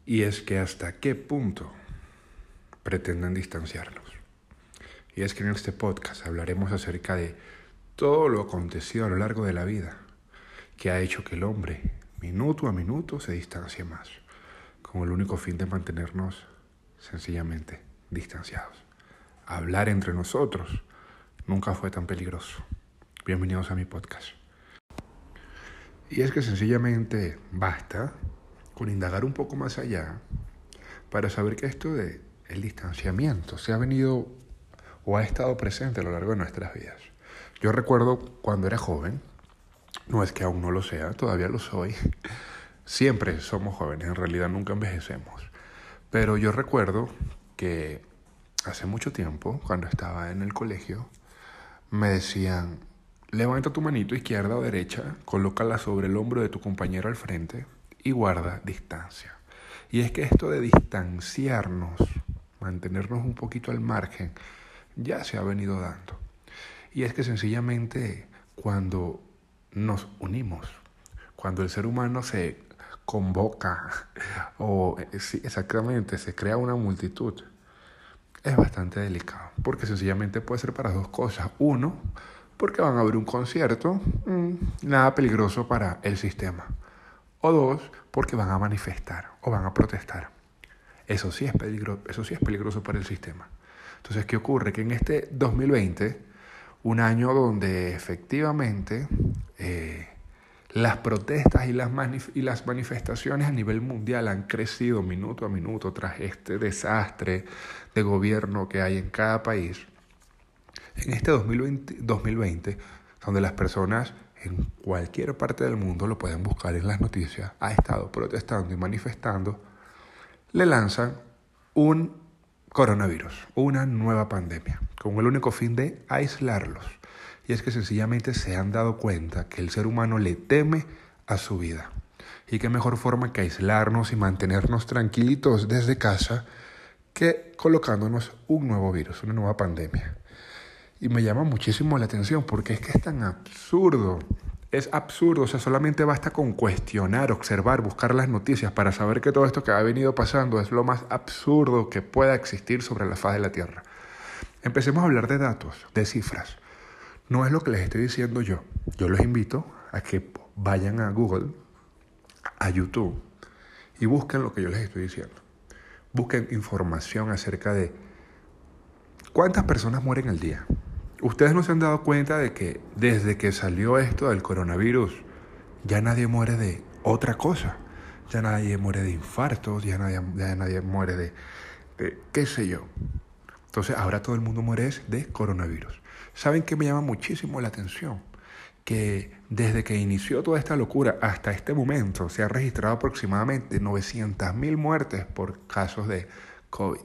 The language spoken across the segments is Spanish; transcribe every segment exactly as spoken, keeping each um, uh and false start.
Y es que hasta qué punto pretenden distanciarnos. Y es que en este podcast hablaremos acerca de todo lo acontecido a lo largo de la vida que ha hecho que el hombre, minuto a minuto, se distancie más, con el único fin de mantenernos sencillamente distanciados. Hablar entre nosotros nunca fue tan peligroso. Bienvenidos a mi podcast. Y es que sencillamente basta con indagar un poco más allá para saber que esto de el distanciamiento se ha venido o ha estado presente a lo largo de nuestras vidas. Yo recuerdo cuando era joven, no es que aún no lo sea, todavía lo soy. Siempre somos jóvenes, en realidad nunca envejecemos. Pero yo recuerdo que hace mucho tiempo, cuando estaba en el colegio, me decían: levanta tu manito izquierda o derecha, colócala sobre el hombro de tu compañero al frente y guarda distancia. Y es que esto de distanciarnos, mantenernos un poquito al margen, ya se ha venido dando. Y es que sencillamente cuando nos unimos, cuando el ser humano se convoca o sí, exactamente se crea una multitud, es bastante delicado, porque sencillamente puede ser para dos cosas. Uno, porque van a abrir un concierto, mmm, nada peligroso para el sistema. O dos, porque van a manifestar o van a protestar. Eso sí es peligro, eso sí es peligroso para el sistema. Entonces, ¿qué ocurre? Que en este dos mil veinte, un año donde efectivamente eh, las protestas y las, manif- y las manifestaciones a nivel mundial han crecido minuto a minuto tras este desastre de gobierno que hay en cada país, en este dos mil veinte, dos mil veinte, donde las personas en cualquier parte del mundo, lo pueden buscar en las noticias, ha estado protestando y manifestando, le lanzan un coronavirus, una nueva pandemia, con el único fin de aislarlos. Y es que sencillamente se han dado cuenta que el ser humano le teme a su vida. Y qué mejor forma que aislarnos y mantenernos tranquilitos desde casa que colocándonos un nuevo virus, una nueva pandemia. Y me llama muchísimo la atención porque es que es tan absurdo. Es absurdo, o sea, solamente basta con cuestionar, observar, buscar las noticias para saber que todo esto que ha venido pasando es lo más absurdo que pueda existir sobre la faz de la Tierra. Empecemos a hablar de datos, de cifras. No es lo que les estoy diciendo yo. Yo los invito a que vayan a Google, a YouTube, y busquen lo que yo les estoy diciendo. Busquen información acerca de cuántas personas mueren al día. Ustedes no se han dado cuenta de que desde que salió esto del coronavirus, ya nadie muere de otra cosa. Ya nadie muere de infartos, ya nadie, ya nadie muere de, de qué sé yo. Entonces ahora todo el mundo muere de coronavirus. ¿Saben qué me llama muchísimo la atención? Que desde que inició toda esta locura hasta este momento se han registrado aproximadamente novecientas mil muertes por casos de COVID.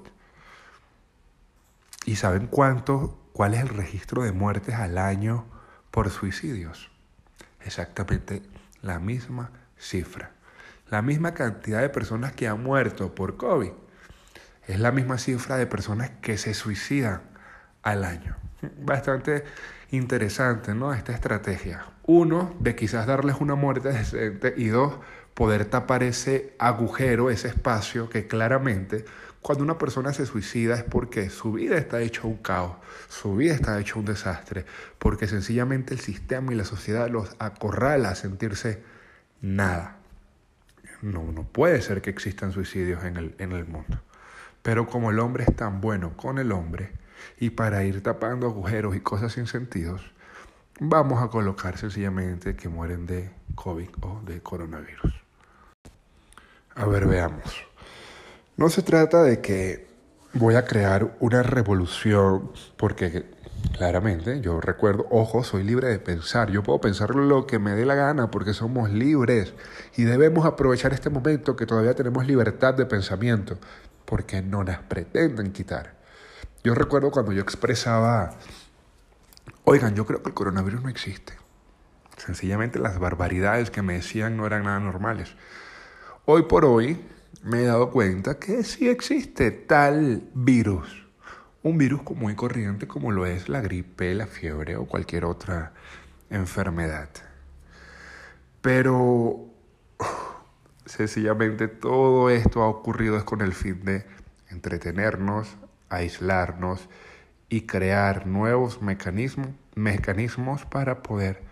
¿Y saben cuánto, cuál es el registro de muertes al año por suicidios? Exactamente la misma cifra. La misma cantidad de personas que han muerto por COVID es la misma cifra de personas que se suicidan al año. Bastante interesante, ¿no? Esta estrategia. Uno, de quizás darles una muerte decente, y dos, poder tapar ese agujero, ese espacio que claramente cuando una persona se suicida es porque su vida está hecha un caos, su vida está hecha un desastre, porque sencillamente el sistema y la sociedad los acorrala a sentirse nada. No, no puede ser que existan suicidios en el, en el mundo. Pero como el hombre es tan bueno con el hombre, y para ir tapando agujeros y cosas sin sentidos, vamos a colocar sencillamente que mueren de COVID o de coronavirus. A ver, veamos. No se trata de que voy a crear una revolución, porque claramente yo recuerdo, ojo, soy libre de pensar. Yo puedo pensar lo que me dé la gana porque somos libres y debemos aprovechar este momento que todavía tenemos libertad de pensamiento, porque no nos pretenden quitar. Yo recuerdo cuando yo expresaba, oigan, yo creo que el coronavirus no existe. Sencillamente las barbaridades que me decían no eran nada normales. Hoy por hoy me he dado cuenta que sí existe tal virus. Un virus común y corriente como lo es la gripe, la fiebre o cualquier otra enfermedad. Pero sencillamente todo esto ha ocurrido es con el fin de entretenernos, aislarnos y crear nuevos mecanismos, mecanismos para poder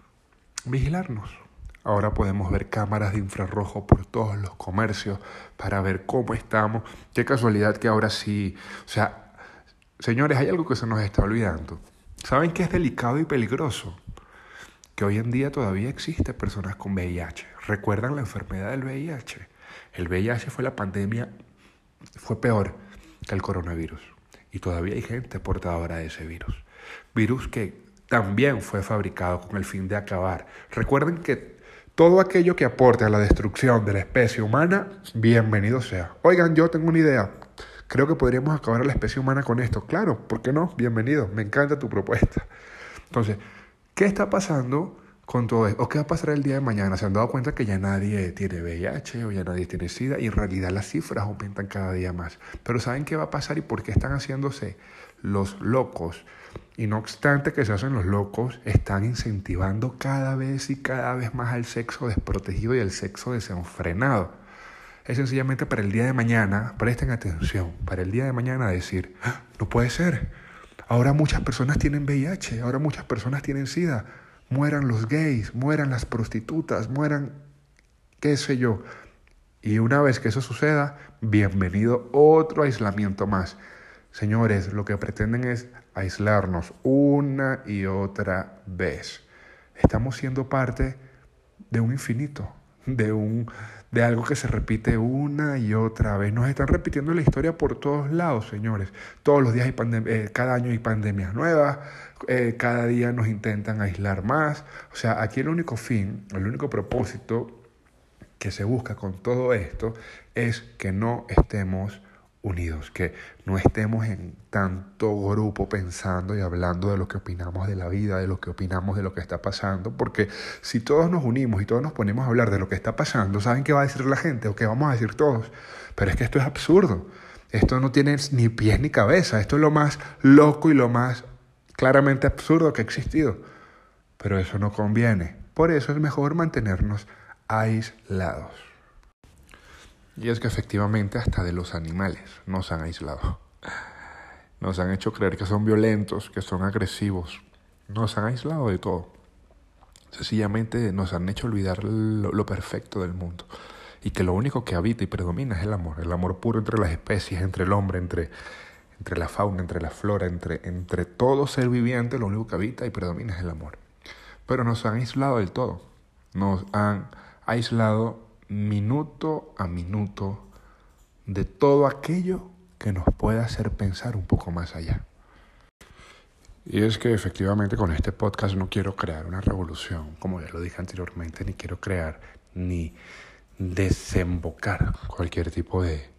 vigilarnos. Ahora podemos ver cámaras de infrarrojo por todos los comercios para ver cómo estamos. Qué casualidad que ahora sí. O sea, señores, hay algo que se nos está olvidando. ¿Saben qué es delicado y peligroso? Que hoy en día todavía existe personas con V I H. ¿Recuerdan la enfermedad del V I H? El V I H fue la pandemia, fue peor que el coronavirus. Y todavía hay gente portadora de ese virus. Virus que también fue fabricado con el fin de acabar. Recuerden que todo aquello que aporte a la destrucción de la especie humana, bienvenido sea. Oigan, yo tengo una idea. Creo que podríamos acabar a la especie humana con esto. Claro, ¿por qué no? Bienvenido. Me encanta tu propuesta. Entonces, ¿qué está pasando con todo esto? ¿O qué va a pasar el día de mañana? ¿Se han dado cuenta que ya nadie tiene V I H o ya nadie tiene SIDA? Y en realidad las cifras aumentan cada día más. Pero ¿saben qué va a pasar y por qué están haciéndose los locos? Y no obstante que se hacen los locos, están incentivando cada vez y cada vez más al sexo desprotegido y al sexo desenfrenado. Es sencillamente para el día de mañana, presten atención, para el día de mañana decir, ¡ah, no puede ser! Ahora muchas personas tienen V I H, ahora muchas personas tienen SIDA. Mueran los gays, mueran las prostitutas, mueran qué sé yo. Y una vez que eso suceda, bienvenido otro aislamiento más. Señores, lo que pretenden es aislarnos una y otra vez. Estamos siendo parte de un infinito, de, un, de algo que se repite una y otra vez. Nos están repitiendo la historia por todos lados, señores. Todos los días hay pandem- eh, cada año hay pandemias nuevas, eh, cada día nos intentan aislar más. O sea, aquí el único fin, el único propósito que se busca con todo esto es que no estemos unidos, que no estemos en tanto grupo pensando y hablando de lo que opinamos de la vida, de lo que opinamos de lo que está pasando, porque si todos nos unimos y todos nos ponemos a hablar de lo que está pasando, ¿saben qué va a decir la gente o qué vamos a decir todos? Pero es que esto es absurdo, esto no tiene ni pies ni cabeza, esto es lo más loco y lo más claramente absurdo que ha existido, pero eso no conviene, por eso es mejor mantenernos aislados. Y es que efectivamente hasta de los animales nos han aislado. Nos han hecho creer que son violentos, que son agresivos. Nos han aislado de todo. Sencillamente nos han hecho olvidar lo, lo perfecto del mundo. Y que lo único que habita y predomina es el amor. El amor puro entre las especies, entre el hombre, entre, entre la fauna, entre la flora, entre, entre todo ser viviente. Lo único que habita y predomina es el amor. Pero nos han aislado del todo. Nos han aislado minuto a minuto de todo aquello que nos pueda hacer pensar un poco más allá. Y es que efectivamente con este podcast no quiero crear una revolución, como ya lo dije anteriormente, ni quiero crear ni desembocar cualquier tipo de,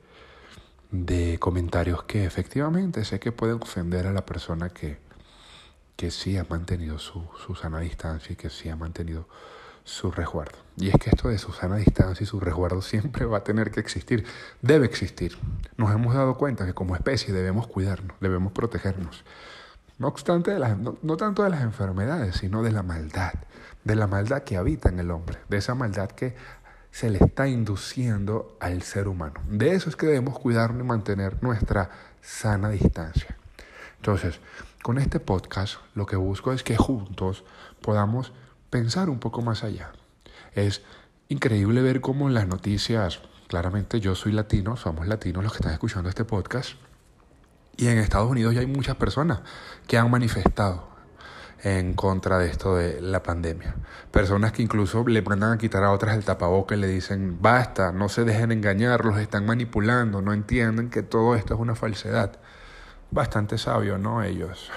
de comentarios que efectivamente sé que pueden ofender a la persona que, que sí ha mantenido su, su sana distancia y que sí ha mantenido su resguardo. Y es que esto de su sana distancia y su resguardo siempre va a tener que existir, debe existir. Nos hemos dado cuenta que como especie debemos cuidarnos, debemos protegernos. No obstante, de las, no, no tanto de las enfermedades, sino de la maldad, de la maldad que habita en el hombre, de esa maldad que se le está induciendo al ser humano. De eso es que debemos cuidarnos y mantener nuestra sana distancia. Entonces, con este podcast lo que busco es que juntos podamos pensar un poco más allá. Es increíble ver cómo en las noticias, claramente yo soy latino, somos latinos los que están escuchando este podcast, y en Estados Unidos ya hay muchas personas que han manifestado en contra de esto de la pandemia. Personas que incluso le mandan a quitar a otras el tapaboca y le dicen, basta, no se dejen engañar, los están manipulando, no entienden que todo esto es una falsedad. Bastante sabio, ¿no? Ellos.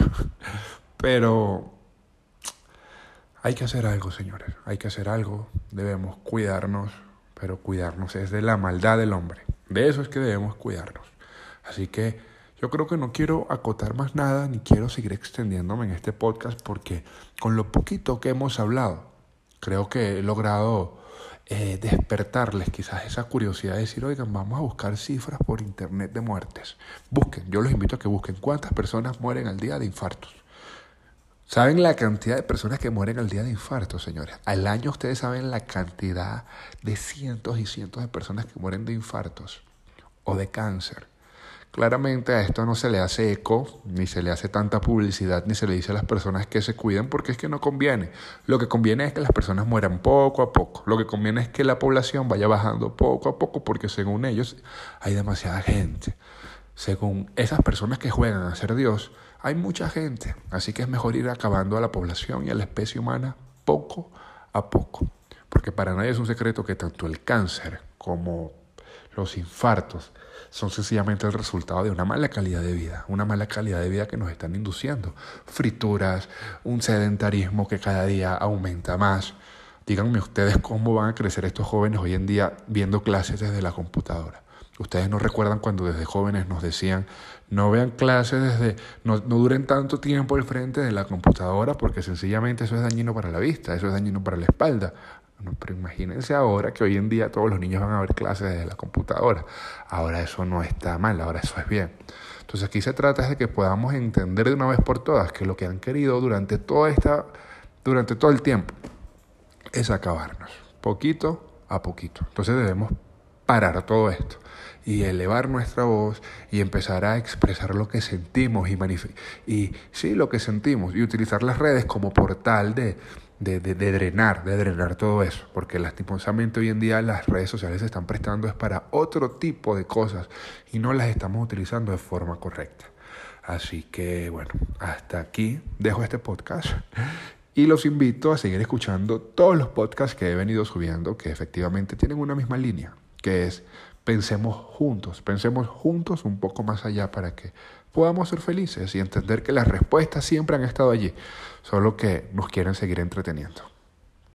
Pero hay que hacer algo, señores, hay que hacer algo, debemos cuidarnos, pero cuidarnos es de la maldad del hombre, de eso es que debemos cuidarnos. Así que yo creo que no quiero acotar más nada, ni quiero seguir extendiéndome en este podcast, porque con lo poquito que hemos hablado, creo que he logrado eh, despertarles quizás esa curiosidad de decir, oigan, vamos a buscar cifras por internet de muertes. Busquen, yo los invito a que busquen cuántas personas mueren al día de infartos. ¿Saben la cantidad de personas que mueren al día de infarto, señores? Al año ustedes saben la cantidad de cientos y cientos de personas que mueren de infartos o de cáncer. Claramente a esto no se le hace eco, ni se le hace tanta publicidad, ni se le dice a las personas que se cuiden porque es que no conviene. Lo que conviene es que las personas mueran poco a poco. Lo que conviene es que la población vaya bajando poco a poco porque según ellos hay demasiada gente. Según esas personas que juegan a ser Dios, hay mucha gente. Así que es mejor ir acabando a la población y a la especie humana poco a poco. Porque para nadie es un secreto que tanto el cáncer como los infartos son sencillamente el resultado de una mala calidad de vida, una mala calidad de vida que nos están induciendo. Frituras, un sedentarismo que cada día aumenta más. Díganme ustedes cómo van a crecer estos jóvenes hoy en día viendo clases desde la computadora. Ustedes no recuerdan cuando desde jóvenes nos decían no vean clases desde, no, no duren tanto tiempo al frente de la computadora porque sencillamente eso es dañino para la vista, eso es dañino para la espalda. No, pero imagínense ahora que hoy en día todos los niños van a ver clases desde la computadora. Ahora eso no está mal, ahora eso es bien. Entonces aquí se trata de que podamos entender de una vez por todas que lo que han querido durante toda esta, durante todo el tiempo es acabarnos, poquito a poquito. Entonces debemos parar todo esto y elevar nuestra voz y empezar a expresar lo que sentimos y, manif- y sí, lo que sentimos y utilizar las redes como portal de De, de, de drenar, de drenar todo eso, porque lastimosamente hoy en día las redes sociales se están prestando es para otro tipo de cosas y no las estamos utilizando de forma correcta. Así que bueno, hasta aquí dejo este podcast y los invito a seguir escuchando todos los podcasts que he venido subiendo que efectivamente tienen una misma línea, que es pensemos juntos, pensemos juntos un poco más allá para que podamos ser felices y entender que las respuestas siempre han estado allí, solo que nos quieren seguir entreteniendo.